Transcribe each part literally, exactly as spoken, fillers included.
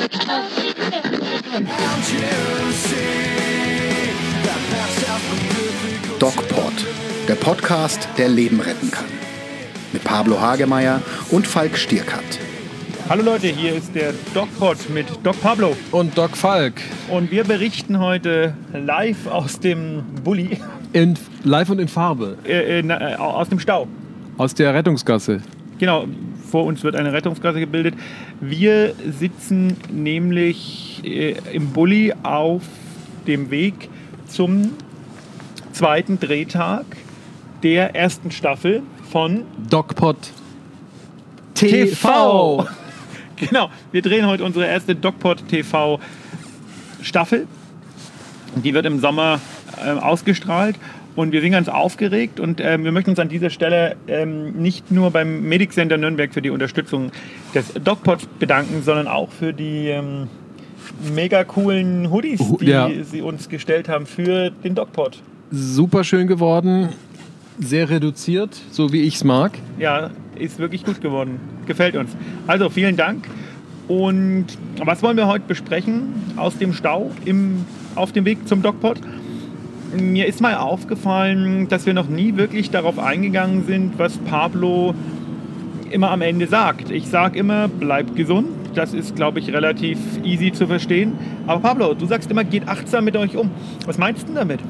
DocPod, der Podcast, der Leben retten kann. Mit Pablo Hagemeyer und Falk Stierkat. Hallo Leute, hier ist der DocPod mit Doc Pablo und Doc Falk. Und wir berichten heute live aus dem Bulli. In, live und in Farbe. Äh, äh, aus dem Stau. Aus der Rettungsgasse. Genau, vor uns wird eine Rettungsgasse gebildet. Wir sitzen nämlich äh, im Bulli auf dem Weg zum zweiten Drehtag der ersten Staffel von DocPod T V. T V. Genau, wir drehen heute unsere erste DocPod T V Staffel. Die wird im Sommer äh, ausgestrahlt und wir sind ganz aufgeregt und äh, wir möchten uns an dieser Stelle ähm, nicht nur beim Medic Center Nürnberg für die Unterstützung des DocPods bedanken, sondern auch für die ähm, mega coolen Hoodies, die ja. sie uns gestellt haben für den DocPod. Super schön geworden, sehr reduziert, so wie ich es mag. Ja, ist wirklich gut geworden. Gefällt uns. Also vielen Dank. Und was wollen wir heute besprechen aus dem Stau im, auf dem Weg zum DocPod? Mir ist mal aufgefallen, dass wir noch nie wirklich darauf eingegangen sind, was Pablo immer am Ende sagt. Ich sage immer, bleib gesund. Das ist, glaube ich, relativ easy zu verstehen. Aber Pablo, du sagst immer, geht achtsam mit euch um. Was meinst du denn damit?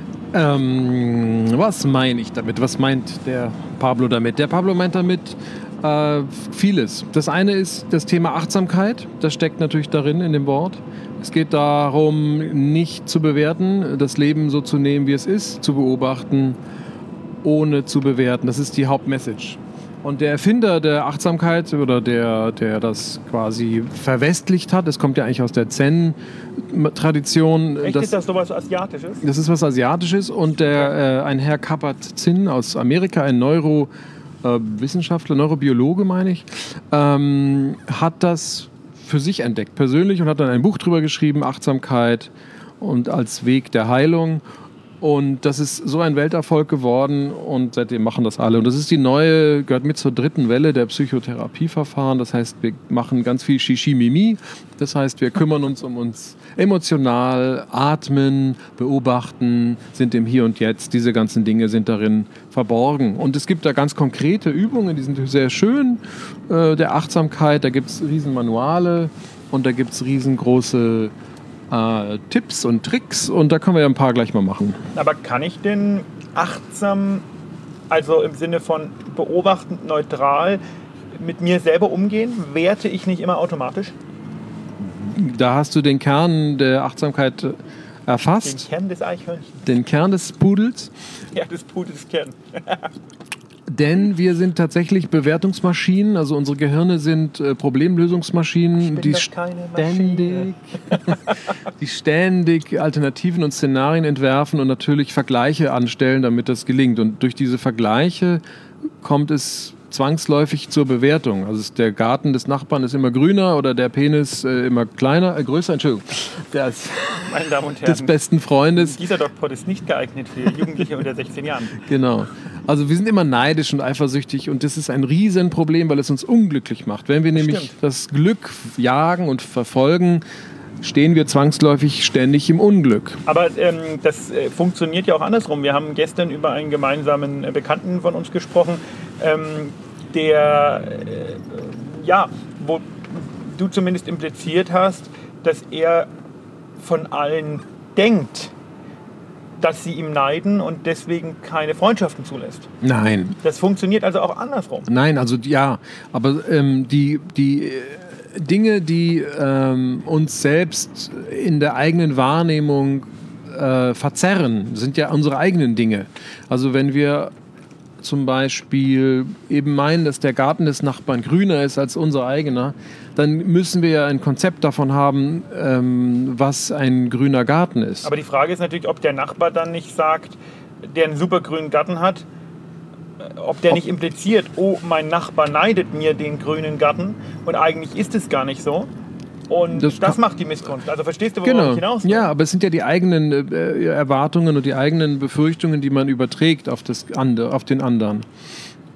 Ähm, was meine ich damit? Was meint der Pablo damit? Der Pablo meint damit äh, vieles. Das eine ist das Thema Achtsamkeit. Das steckt natürlich darin in dem Wort. Es geht darum, nicht zu bewerten, das Leben so zu nehmen, wie es ist, zu beobachten, ohne zu bewerten. Das ist die Hauptmessage. Und der Erfinder der Achtsamkeit oder der, der das quasi verwestlicht hat, das kommt ja eigentlich aus der Zen-Tradition. Echt, das, ist das sowas Asiatisches? Das ist was Asiatisches und der, äh, ein Herr Kabat-Zinn aus Amerika, ein Neurowissenschaftler, äh, Neurobiologe meine ich, ähm, hat das für sich entdeckt, persönlich, und hat dann ein Buch drüber geschrieben, Achtsamkeit und als Weg der Heilung. Und das ist so ein Welterfolg geworden und seitdem machen das alle. Und das ist die neue, gehört mit zur dritten Welle der Psychotherapieverfahren. Das heißt, wir machen ganz viel Shishi-Mimi. Das heißt, wir kümmern uns um uns emotional, atmen, beobachten, sind im Hier und Jetzt. Diese ganzen Dinge sind darin verborgen. Und es gibt da ganz konkrete Übungen, die sind sehr schön, äh, der Achtsamkeit. Da gibt es riesen Manuale und da gibt es riesengroße Äh, Tipps und Tricks und da können wir ja ein paar gleich mal machen. Aber kann ich denn achtsam, also im Sinne von beobachtend, neutral, mit mir selber umgehen? Werte ich nicht immer automatisch? Da hast du den Kern der Achtsamkeit erfasst. Den Kern des Eichhörnchens. Den Kern des Pudels. Ja, des Pudels Kern. Denn wir sind tatsächlich Bewertungsmaschinen, also unsere Gehirne sind äh, Problemlösungsmaschinen, ich bin die, doch keine ständig, die ständig Alternativen und Szenarien entwerfen und natürlich Vergleiche anstellen, damit das gelingt. Und durch diese Vergleiche kommt es zwangsläufig zur Bewertung. Also der Garten des Nachbarn ist immer grüner oder der Penis äh, immer kleiner, äh, größer, Entschuldigung, des, Meine Damen und Herren, des besten Freundes. Dieser DocPod ist nicht geeignet für Jugendliche unter sechzehn Jahren. Genau. Also wir sind immer neidisch und eifersüchtig und das ist ein Riesenproblem, weil es uns unglücklich macht. Wenn wir nämlich Stimmt. das Glück jagen und verfolgen, stehen wir zwangsläufig ständig im Unglück. Aber ähm, das äh, funktioniert ja auch andersrum. Wir haben gestern über einen gemeinsamen äh, Bekannten von uns gesprochen, ähm, der, äh, ja, wo du zumindest impliziert hast, dass er von allen denkt, dass sie ihm neiden und deswegen keine Freundschaften zulässt. Nein. Das funktioniert also auch andersrum. Nein, also ja, aber ähm, die, die äh, Dinge, die ähm, uns selbst in der eigenen Wahrnehmung äh, verzerren, sind ja unsere eigenen Dinge. Also wenn wir zum Beispiel eben meinen, dass der Garten des Nachbarn grüner ist als unser eigener, dann müssen wir ja ein Konzept davon haben, ähm, was ein grüner Garten ist. Aber die Frage ist natürlich, ob der Nachbar dann nicht sagt, der einen super grünen Garten hat, ob der nicht impliziert, oh, mein Nachbar neidet mir den grünen Garten und eigentlich ist es gar nicht so. Und das, das macht die Missgunst. Also verstehst du, worauf genau. ich hinaus will? Ja, aber es sind ja die eigenen äh, Erwartungen und die eigenen Befürchtungen, die man überträgt auf, das andere, auf den anderen.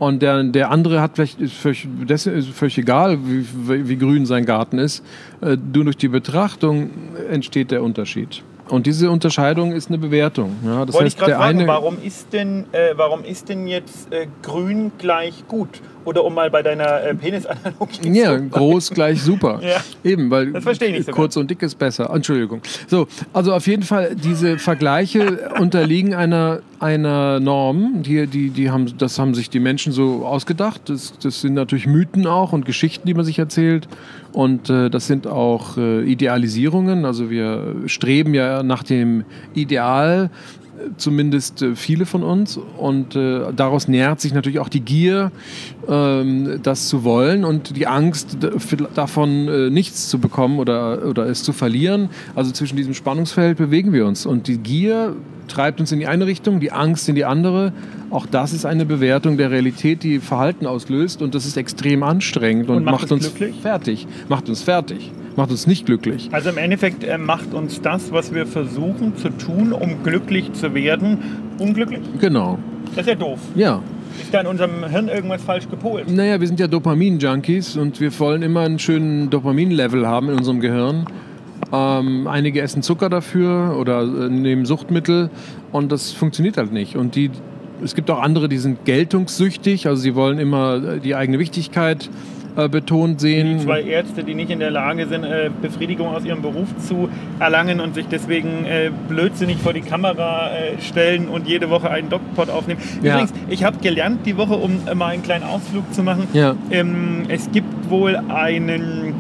Und der, der andere hat vielleicht, ist völlig, das ist völlig egal, wie, wie grün sein Garten ist. Äh, nur durch die Betrachtung entsteht der Unterschied. Und diese Unterscheidung ist eine Bewertung. Ja, das Wollte heißt, ich gerade der fragen, eine, warum ist denn, äh, warum ist denn jetzt äh, grün gleich gut? Oder um mal bei deiner äh, Penisanalogie ja, zu groß gleich super. Ja. Eben, weil Das verstehe ich nicht so kurz und dick ist besser. Entschuldigung. So, also auf jeden Fall, diese Vergleiche unterliegen einer, einer Norm. Die, die, die haben, das haben sich die Menschen so ausgedacht. Das, das sind natürlich Mythen auch und Geschichten, die man sich erzählt. Und äh, das sind auch äh, Idealisierungen. Also wir streben ja nach dem Ideal, zumindest äh, viele von uns. Und äh, daraus nährt sich natürlich auch die Gier, ähm, das zu wollen und die Angst d- f- davon, äh, nichts zu bekommen oder, oder es zu verlieren. Also zwischen diesem Spannungsfeld bewegen wir uns. Und die Gier treibt uns in die eine Richtung, die Angst in die andere. Auch das ist eine Bewertung der Realität, die Verhalten auslöst. Und das ist extrem anstrengend und, Und macht macht es uns glücklich? fertig. Macht uns fertig. Macht uns nicht glücklich. Also im Endeffekt äh, macht uns das, was wir versuchen zu tun, um glücklich zu werden, unglücklich. Genau. Das ist ja doof. Ja. Ist da in unserem Hirn irgendwas falsch gepolt? Naja, wir sind ja Dopamin-Junkies und wir wollen immer einen schönen Dopamin-Level haben in unserem Gehirn. Ähm, einige essen Zucker dafür oder äh, nehmen Suchtmittel und das funktioniert halt nicht. Und die, es gibt auch andere, die sind geltungssüchtig, also sie wollen immer die eigene Wichtigkeit äh, betont sehen. Die zwei Ärzte, die nicht in der Lage sind, äh, Befriedigung aus ihrem Beruf zu erlangen und sich deswegen äh, blödsinnig vor die Kamera äh, stellen und jede Woche einen DocPod aufnehmen. Ja. Übrigens, ich habe gelernt die Woche, um äh, mal einen kleinen Ausflug zu machen, Ja. ähm, es gibt wohl einen,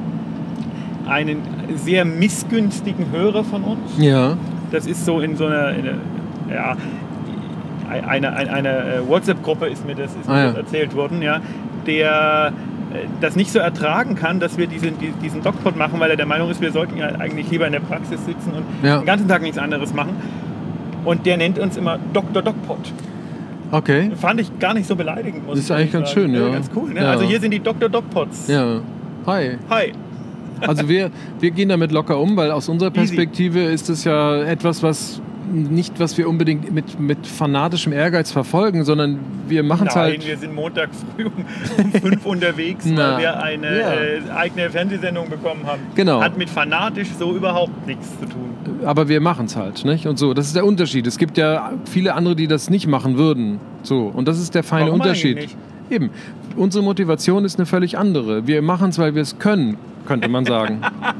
einen sehr missgünstigen Hörer von uns. Ja. Das ist so in so einer, in einer ja, eine, eine, eine WhatsApp-Gruppe ist mir das, ist mir Ah, ja. das erzählt worden, ja, der das nicht so ertragen kann, dass wir diesen, diesen DocPod machen, weil er der Meinung ist, wir sollten ja eigentlich lieber in der Praxis sitzen und Ja. den ganzen Tag nichts anderes machen. Und der nennt uns immer Doktor DocPod. Okay. Fand ich gar nicht so beleidigend, muss Das ist ich eigentlich ganz sagen. schön, ja. Ganz cool, ne? Ja. Also hier sind die Doktor DocPods. Ja. Hi. Hi. Also wir, wir gehen damit locker um, weil aus unserer Perspektive ist es ja etwas, was nicht, was wir unbedingt mit, mit fanatischem Ehrgeiz verfolgen, sondern wir machen es Nein, halt. wir sind Montag früh um, um fünf unterwegs, Na, weil wir eine ja. äh, eigene Fernsehsendung bekommen haben. Genau. Hat mit fanatisch so überhaupt nichts zu tun. Aber wir machen es halt, nicht? Und so, das ist der Unterschied. Es gibt ja viele andere, die das nicht machen würden. So, und das ist der feine Warum Unterschied. eigentlich Eben. Unsere Motivation ist eine völlig andere. Wir machen es, weil wir es können, könnte man sagen.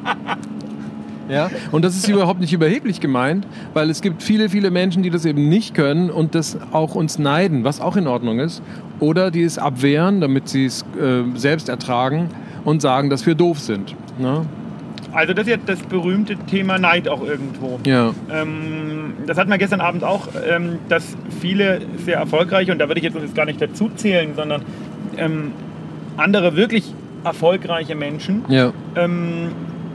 Ja? Und das ist überhaupt nicht überheblich gemeint, weil es gibt viele, viele Menschen, die das eben nicht können und das auch uns neiden, was auch in Ordnung ist. Oder die es abwehren, damit sie es äh, selbst ertragen und sagen, dass wir doof sind. Ne? Also das ist jetzt das berühmte Thema Neid auch irgendwo. Ja. Ähm, das hatten wir gestern Abend auch, ähm, dass viele sehr erfolgreiche, und da würde ich jetzt, jetzt gar nicht dazu zählen, sondern ähm, andere wirklich erfolgreiche Menschen Ja. ähm,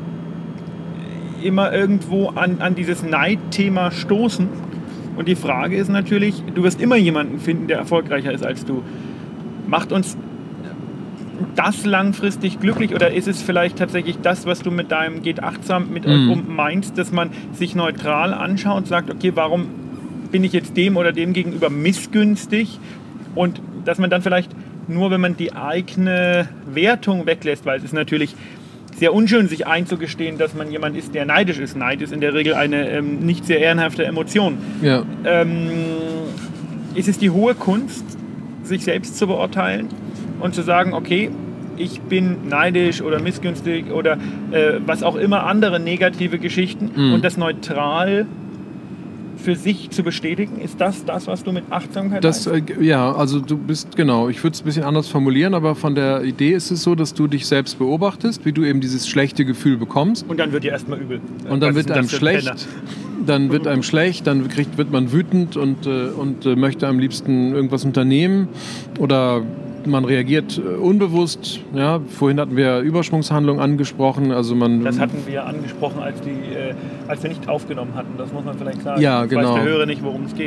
immer irgendwo an, an dieses Neidthema stoßen. Und die Frage ist natürlich, du wirst immer jemanden finden, der erfolgreicher ist als du. Macht uns das langfristig glücklich oder ist es vielleicht tatsächlich das, was du mit deinem Geht achtsam mit euch Mhm. um meinst, dass man sich neutral anschaut und sagt, okay, warum bin ich jetzt dem oder dem gegenüber missgünstig? Und dass man dann vielleicht nur, wenn man die eigene Wertung weglässt, weil es ist natürlich sehr unschön, sich einzugestehen, dass man jemand ist, der neidisch ist. Neid ist in der Regel eine ähm, nicht sehr ehrenhafte Emotion. Ja. Ähm, ist es die hohe Kunst, sich selbst zu beurteilen und zu sagen, okay, ich bin neidisch oder missgünstig oder äh, was auch immer andere negative Geschichten Mhm. und das neutral für sich zu bestätigen? Ist das das, was du mit Achtsamkeit Das, meinst? äh, ja, also du bist, genau, ich würde es ein bisschen anders formulieren, aber von der Idee ist es so, dass du dich selbst beobachtest, wie du eben dieses schlechte Gefühl bekommst. Und dann wird dir erstmal übel. Und dann Was wird ist denn einem das für ein Penner? schlecht, dann wird einem schlecht, dann kriegt, wird man wütend und, äh, und äh, möchte am liebsten irgendwas unternehmen oder man reagiert äh, unbewusst. Ja, vorhin hatten wir Überschwungshandlung angesprochen, also man. Das hatten wir angesprochen, als, die, äh, als wir nicht aufgenommen hatten. Das muss man vielleicht sagen. Ja, Das genau. weiß der Hörer nicht, worum es geht.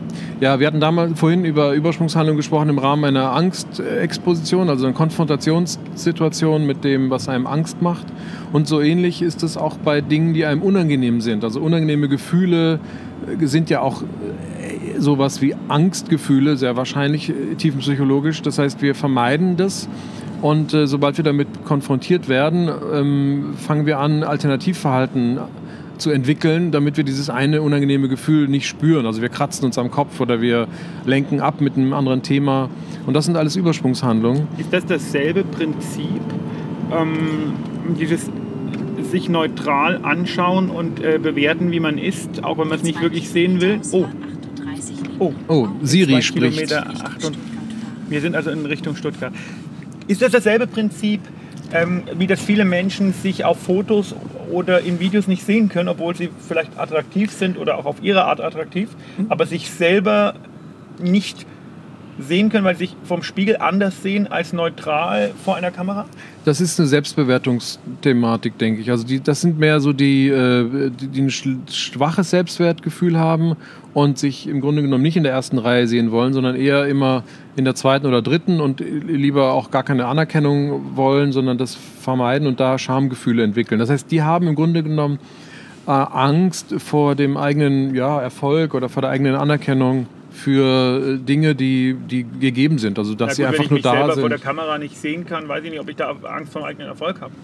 Ja, wir hatten damals vorhin über Übersprungshandlung gesprochen im Rahmen einer Angstexposition, also einer Konfrontationssituation mit dem, was einem Angst macht. Und so ähnlich ist es auch bei Dingen, die einem unangenehm sind. Also unangenehme Gefühle sind ja auch sowas wie Angstgefühle, sehr wahrscheinlich tiefenpsychologisch. Das heißt, wir vermeiden das. Und äh, sobald wir damit konfrontiert werden, ähm, fangen wir an, Alternativverhalten zu entwickeln, damit wir dieses eine unangenehme Gefühl nicht spüren. Also wir kratzen uns am Kopf oder wir lenken ab mit einem anderen Thema. Und das sind alles Übersprungshandlungen. Ist das dasselbe Prinzip, ähm, dieses sich neutral anschauen und äh, bewerten, wie man ist, auch wenn man es nicht wirklich sehen will? Oh, oh, oh Siri spricht. Kilometer acht. Wir sind also in Richtung Stuttgart. Ist das dasselbe Prinzip, ähm, wie das viele Menschen sich auf Fotos oder in Videos nicht sehen können, obwohl sie vielleicht attraktiv sind oder auch auf ihre Art attraktiv, aber sich selber nicht sehen können, weil sie sich vom Spiegel anders sehen als neutral vor einer Kamera? Das ist eine Selbstbewertungsthematik, denke ich. Also die, das sind mehr so die, äh, die, die ein schwaches Selbstwertgefühl haben und sich im Grunde genommen nicht in der ersten Reihe sehen wollen, sondern eher immer in der zweiten oder dritten und lieber auch gar keine Anerkennung wollen, sondern das vermeiden und da Schamgefühle entwickeln. Das heißt, die haben im Grunde genommen äh, Angst vor dem eigenen ja, Erfolg oder vor der eigenen Anerkennung für Dinge, die, die gegeben sind. Also dass ja, gut, sie einfach nur da sind. Wenn ich mich selber vor der Kamera nicht sehen kann, weiß ich nicht, ob ich da Angst vor dem eigenen Erfolg habe.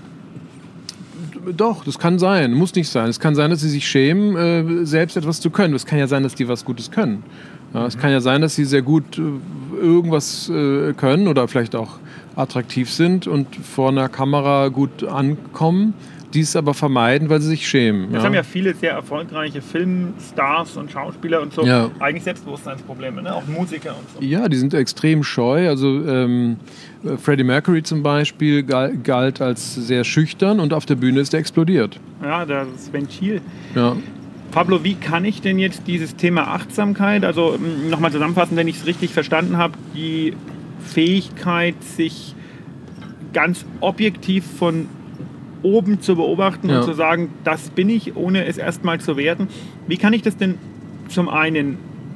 Doch, das kann sein, muss nicht sein. Es kann sein, dass sie sich schämen, äh, selbst etwas zu können. Es kann ja sein, dass die was Gutes können. Ja, es kann ja sein, dass sie sehr gut äh, irgendwas äh, können oder vielleicht auch attraktiv sind und vor einer Kamera gut ankommen, dies aber vermeiden, weil sie sich schämen. Das ja. haben ja viele sehr erfolgreiche Filmstars und Schauspieler und so ja. eigentlich Selbstbewusstseinsprobleme, ne? Auch Musiker und so. Ja, die sind extrem scheu. Also ähm, Freddie Mercury zum Beispiel galt, galt als sehr schüchtern und auf der Bühne ist er explodiert. Ja, das Ventil. Ja. Pablo, wie kann ich denn jetzt dieses Thema Achtsamkeit, also nochmal zusammenfassen, wenn ich es richtig verstanden habe, die Fähigkeit, sich ganz objektiv von oben zu beobachten ja. und zu sagen, das bin ich, ohne es erstmal zu werten. Wie kann ich das denn zum einen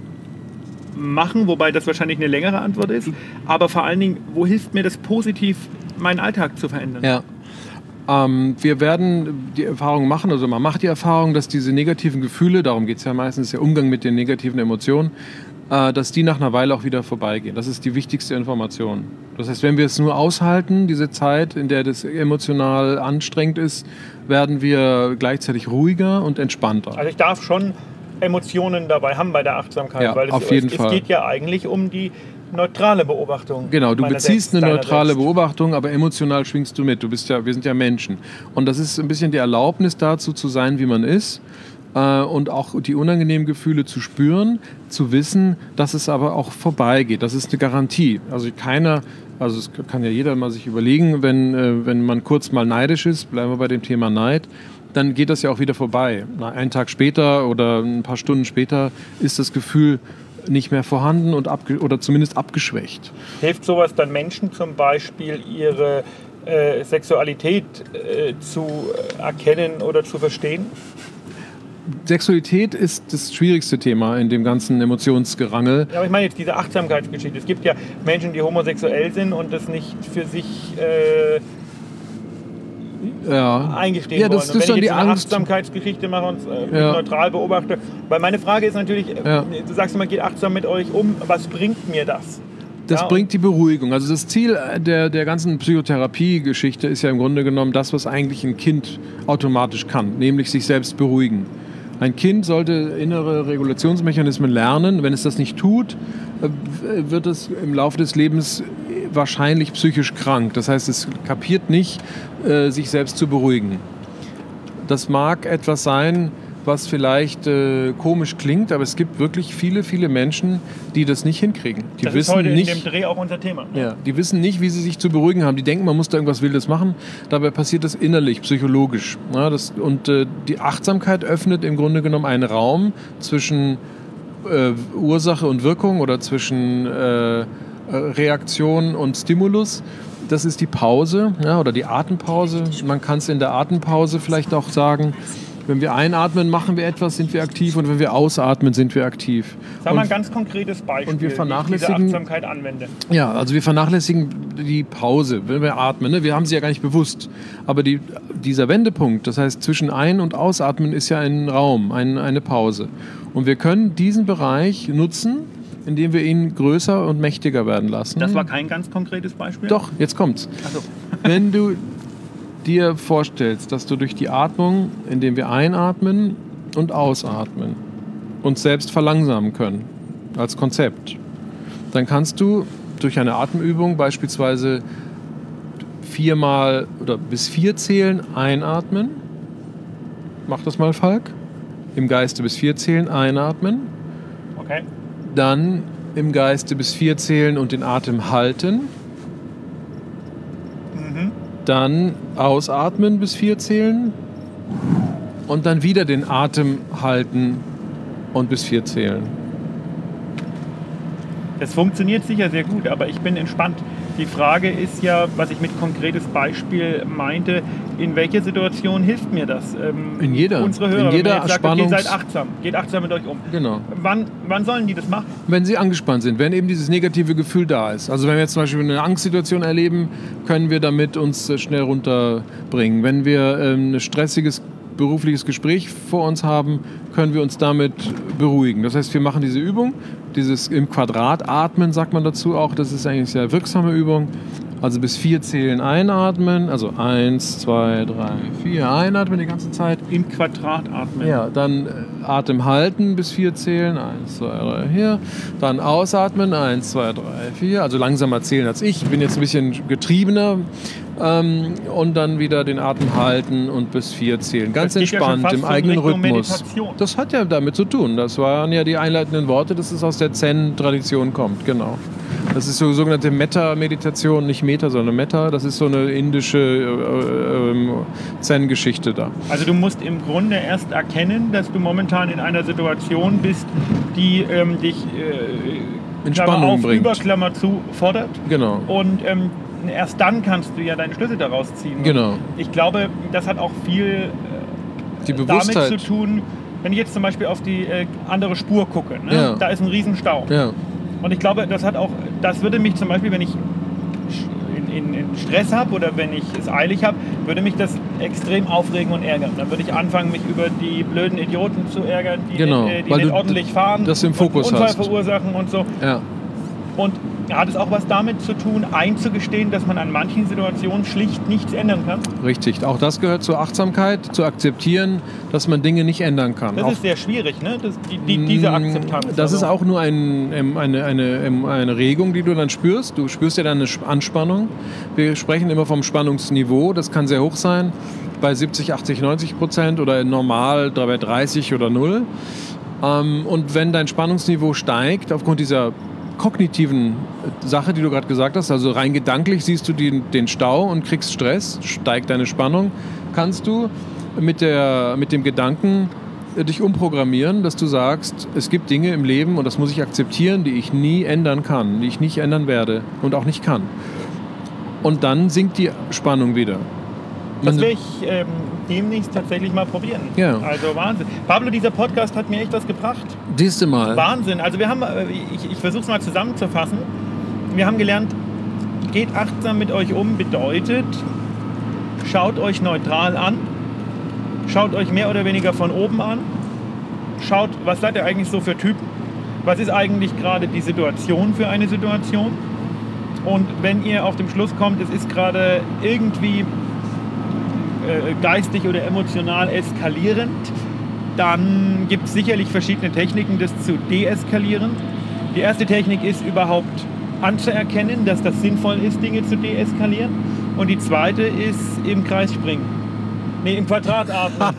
machen, wobei das wahrscheinlich eine längere Antwort ist, aber vor allen Dingen, wo hilft mir das positiv, meinen Alltag zu verändern? Ja. Ähm, wir werden die Erfahrung machen, also man macht die Erfahrung, dass diese negativen Gefühle, darum geht es ja meistens, der Umgang mit den negativen Emotionen, äh, dass die nach einer Weile auch wieder vorbeigehen. Das ist die wichtigste Information. Das heißt, wenn wir es nur aushalten, diese Zeit, in der das emotional anstrengend ist, werden wir gleichzeitig ruhiger und entspannter. Also ich darf schon Emotionen dabei haben bei der Achtsamkeit, ja, weil es, auf jeden es, Fall. es geht ja eigentlich um die neutrale Beobachtung. Genau, du beziehst selbst, eine neutrale selbst. Beobachtung, aber emotional schwingst du mit. Du bist ja, wir sind ja Menschen. Und das ist ein bisschen die Erlaubnis dazu zu sein, wie man ist. Äh, und auch die unangenehmen Gefühle zu spüren, zu wissen, dass es aber auch vorbeigeht. Das ist eine Garantie. Also keiner, also es kann ja jeder mal sich überlegen, wenn, äh, wenn man kurz mal neidisch ist, bleiben wir bei dem Thema Neid, dann geht das ja auch wieder vorbei. Na, einen Tag später oder ein paar Stunden später ist das Gefühl nicht mehr vorhanden und abge- oder zumindest abgeschwächt. Hilft sowas dann Menschen zum Beispiel, ihre äh, Sexualität äh, zu erkennen oder zu verstehen? Sexualität ist das schwierigste Thema in dem ganzen Emotionsgerangel. Ja, aber ich meine jetzt diese Achtsamkeitsgeschichte. Es gibt ja Menschen, die homosexuell sind und das nicht für sich äh, ja. eingestehen ja, das, wollen. Und das wenn ist ich jetzt die eine Angst. Achtsamkeitsgeschichte mache und äh, ja. neutral beobachte, weil meine Frage ist natürlich, ja. du sagst immer, geht achtsam mit euch um, was bringt mir das? Das ja, bringt die Beruhigung. Also das Ziel der, der ganzen Psychotherapie-Geschichte ist ja im Grunde genommen das, was eigentlich ein Kind automatisch kann, nämlich sich selbst beruhigen. Ein Kind sollte innere Regulationsmechanismen lernen. Wenn es das nicht tut, wird es im Laufe des Lebens wahrscheinlich psychisch krank. Das heißt, es kapiert nicht, sich selbst zu beruhigen. Das mag etwas sein, was vielleicht äh, komisch klingt, aber es gibt wirklich viele, viele Menschen, die das nicht hinkriegen. Die das wissen ist heute nicht, in dem Dreh auch unser Thema. Ja, die wissen nicht, wie sie sich zu beruhigen haben. Die denken, man muss da irgendwas Wildes machen. Dabei passiert das innerlich, psychologisch. Ja, das, und äh, die Achtsamkeit öffnet im Grunde genommen einen Raum zwischen äh, Ursache und Wirkung oder zwischen äh, Reaktion und Stimulus. Das ist die Pause, ja, oder die Atempause. Man kann es in der Atempause vielleicht auch sagen. Wenn wir einatmen, machen wir etwas, sind wir aktiv, und wenn wir ausatmen, sind wir aktiv. Sag mal ein Und- ganz konkretes Beispiel, und wir wie ich vernachlässigen- diese Achtsamkeit anwende. Ja, also wir vernachlässigen die Pause, wenn wir atmen. Ne? Wir haben sie ja gar nicht bewusst. Aber die, dieser Wendepunkt, das heißt zwischen Ein- und Ausatmen, ist ja ein Raum, ein, eine Pause. Und wir können diesen Bereich nutzen, indem wir ihn größer und mächtiger werden lassen. Das war kein ganz konkretes Beispiel? Doch, jetzt kommt's. Ach so. Wenn du dir vorstellst, dass du durch die Atmung, indem wir einatmen und ausatmen, uns selbst verlangsamen können, als Konzept, dann kannst du durch eine Atemübung beispielsweise viermal oder bis vier zählen einatmen. Mach das mal, Falk. Im Geiste bis vier zählen einatmen. Okay. Dann im Geiste bis vier zählen und den Atem halten. Mhm. Dann ausatmen bis vier zählen. Und dann wieder den Atem halten und bis vier zählen. Das funktioniert sicher sehr gut, aber ich bin entspannt. Die Frage ist ja, was ich mit konkretes Beispiel meinte, in welcher Situation hilft mir das? Ähm, In jeder. Unsere Hörer, In jeder wenn man jetzt sagt, okay, Spannungs- seid achtsam, geht achtsam mit euch um. Genau. Wann, wann sollen die das machen? Wenn sie angespannt sind, wenn eben dieses negative Gefühl da ist. Also wenn wir jetzt zum Beispiel eine Angstsituation erleben, können wir damit uns äh, schnell runterbringen. Wenn wir ähm, ein stressiges berufliches Gespräch vor uns haben, können wir uns damit beruhigen. Das heißt, wir machen diese Übung, dieses im Quadrat atmen, sagt man dazu auch. Das ist eigentlich eine sehr wirksame Übung. Also bis vier zählen einatmen, also eins, zwei, drei, vier, einatmen die ganze Zeit. Im Quadrat atmen. Ja, dann äh, Atem halten bis vier zählen, eins, zwei, drei, vier. Dann ausatmen, eins, zwei, drei, vier. Also langsamer zählen als ich. Ich bin jetzt ein bisschen getriebener. Ähm, und dann wieder den Atem halten und bis vier zählen. Ganz Das geht ja schon entspannt, fast im so eigenen Richtung Rhythmus. Meditation. Das hat ja damit zu tun. Das waren ja die einleitenden Worte, dass es aus der Zen-Tradition kommt. Genau. Das ist so sogenannte Metta-Meditation, nicht Meta, sondern Metta. Das ist so eine indische äh, äh, Zen-Geschichte da. Also du musst im Grunde erst erkennen, dass du momentan in einer Situation bist, die ähm, dich äh, In Klammer Spannung auf, bringt. über Klammer zu fordert. Genau. Und ähm, erst dann kannst du ja deine Schlüsse daraus ziehen. Genau. Und ich glaube, das hat auch viel äh, Die damit Bewusstheit. zu tun, wenn ich jetzt zum Beispiel auf die äh, andere Spur gucke. Ne? Ja. Da ist ein Riesenstau. Ja. Und ich glaube, das hat auch, das würde mich zum Beispiel, wenn ich in, in, in Stress habe oder wenn ich es eilig habe, würde mich das extrem aufregen und ärgern. Dann würde ich anfangen, mich über die blöden Idioten zu ärgern, die, Genau, äh, die weil nicht du ordentlich fahren, das im Fokus und Unfall hast. verursachen und so. Ja. Und hat es auch was damit zu tun, einzugestehen, dass man an manchen Situationen schlicht nichts ändern kann? Richtig. Auch das gehört zur Achtsamkeit, zu akzeptieren, dass man Dinge nicht ändern kann. Das auch ist sehr schwierig, ne? Das, die, die, diese Akzeptanz. Das ist Also, auch nur ein, ähm, eine, eine, ähm, eine Regung, die du dann spürst. Du spürst ja dann eine Anspannung. Wir sprechen immer vom Spannungsniveau. Das kann sehr hoch sein, bei siebzig, achtzig, neunzig Prozent oder normal bei dreißig oder null. Und wenn dein Spannungsniveau steigt, aufgrund dieser kognitiven Sache, die du gerade gesagt hast, also rein gedanklich siehst du den, den Stau und kriegst Stress, steigt deine Spannung, kannst du mit, der, mit dem Gedanken dich umprogrammieren, dass du sagst, es gibt Dinge im Leben und das muss ich akzeptieren, die ich nie ändern kann, die ich nicht ändern werde und auch nicht kann. Und dann sinkt die Spannung wieder. das will ich ähm, demnächst tatsächlich mal probieren. Ja. Also Wahnsinn. Pablo, dieser Podcast hat mir echt was gebracht. Siehste mal. Wahnsinn. Also wir haben, äh, ich, ich versuche es mal zusammenzufassen. Wir haben gelernt, geht achtsam mit euch um, bedeutet, schaut euch neutral an, schaut euch mehr oder weniger von oben an, schaut, was seid ihr eigentlich so für Typen, was ist eigentlich gerade die Situation für eine Situation, und wenn ihr auf den Schluss kommt, es ist gerade irgendwie äh, geistig oder emotional eskalierend, dann gibt es sicherlich verschiedene Techniken, das zu deeskalieren. Die erste Technik ist überhaupt anzuerkennen, dass das sinnvoll ist, Dinge zu deeskalieren. Und die zweite ist im Kreis springen. Nee, im Quadrat atmen.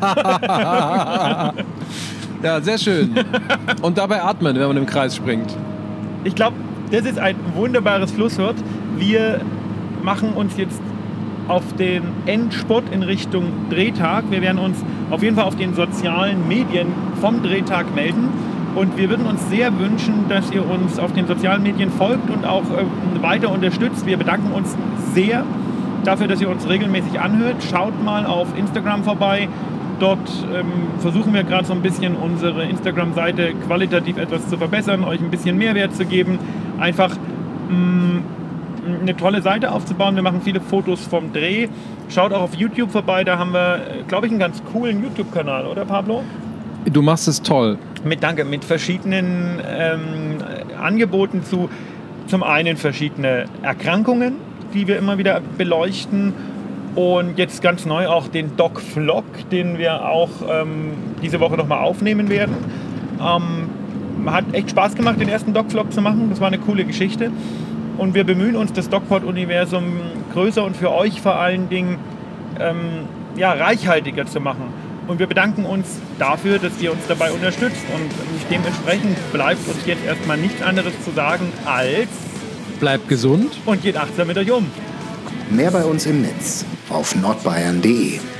Ja, sehr schön. Und dabei atmen, wenn man im Kreis springt. Ich glaube, das ist ein wunderbares Schlusswort. Wir machen uns jetzt auf den Endspurt in Richtung Drehtag. Wir werden uns auf jeden Fall auf den sozialen Medien vom Drehtag melden. Und wir würden uns sehr wünschen, dass ihr uns auf den sozialen Medien folgt und auch äh, weiter unterstützt. Wir bedanken uns sehr dafür, dass ihr uns regelmäßig anhört. Schaut mal auf Instagram vorbei. Dort ähm, versuchen wir gerade so ein bisschen unsere Instagram-Seite qualitativ etwas zu verbessern, euch ein bisschen Mehrwert zu geben. Einfach mh, eine tolle Seite aufzubauen. Wir machen viele Fotos vom Dreh. Schaut auch auf YouTube vorbei, da haben wir, glaube ich, einen ganz coolen YouTube-Kanal, oder Pablo? Du machst es toll. Mit, danke, mit verschiedenen ähm, Angeboten zu, zum einen verschiedene Erkrankungen, die wir immer wieder beleuchten, und jetzt ganz neu auch den Doc-Vlog, den wir auch ähm, diese Woche nochmal aufnehmen werden. Ähm, hat echt Spaß gemacht, den ersten Doc-Vlog zu machen, das war eine coole Geschichte. Und wir bemühen uns, das DocPod-Universum größer und für euch vor allen Dingen ähm, ja, reichhaltiger zu machen. Und wir bedanken uns dafür, dass ihr uns dabei unterstützt. Und dementsprechend bleibt uns jetzt erstmal nichts anderes zu sagen als... Bleibt gesund und geht achtsam mit euch um. Mehr bei uns im Netz auf nordbayern punkt de.